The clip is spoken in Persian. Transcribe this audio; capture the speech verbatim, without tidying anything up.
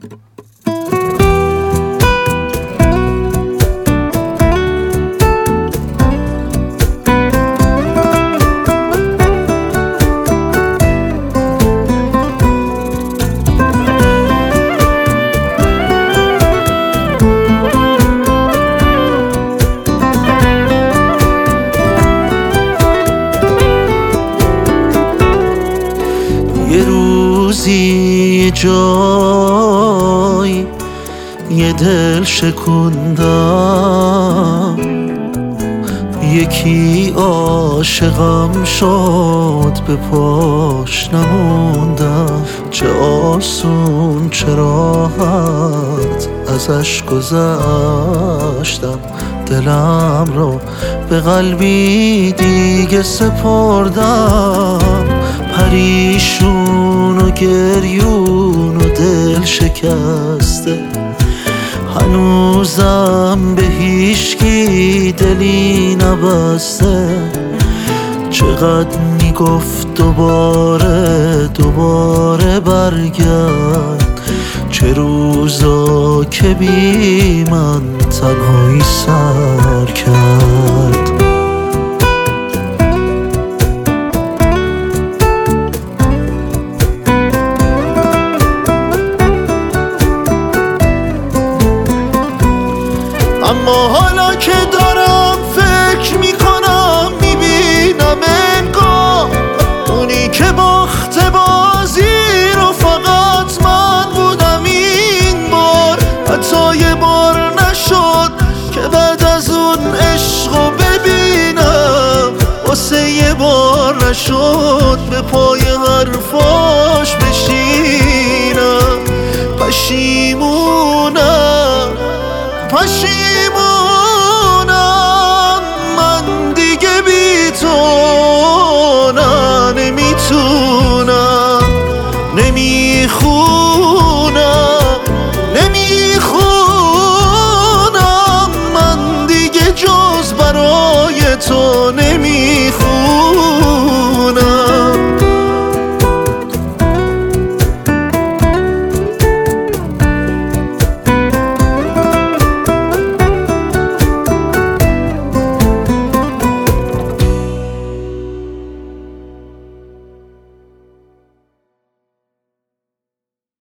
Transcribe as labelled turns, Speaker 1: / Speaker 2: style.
Speaker 1: یه روزی جای یه دل شکوندم، یکی عاشقم شد به پاش نموندم. چه آسون چه راحت ازش گذشتم، دلم رو به قلبی دیگه سپردم. پریشون و گریون و دل شکسته، هنوزم به هیچکی دلی نبسته. چقدر میگفت دوباره دوباره برگرد، چه روزا که بی من تنهایی سر کرد. اما حالا که دارم فکر میکنم میبینم انگار اونی که باخت بازی رو فقط من بودم این بار. حتی یه بار نشد که بعد از اون عشقو ببینم، واسه یه بار نشد به پای حرفاش بشینم. پشیمونم پشیمونم من دیگه بی تو نه نمیتونم. نمیخونم نمیخونم من دیگه جز برای تو نمی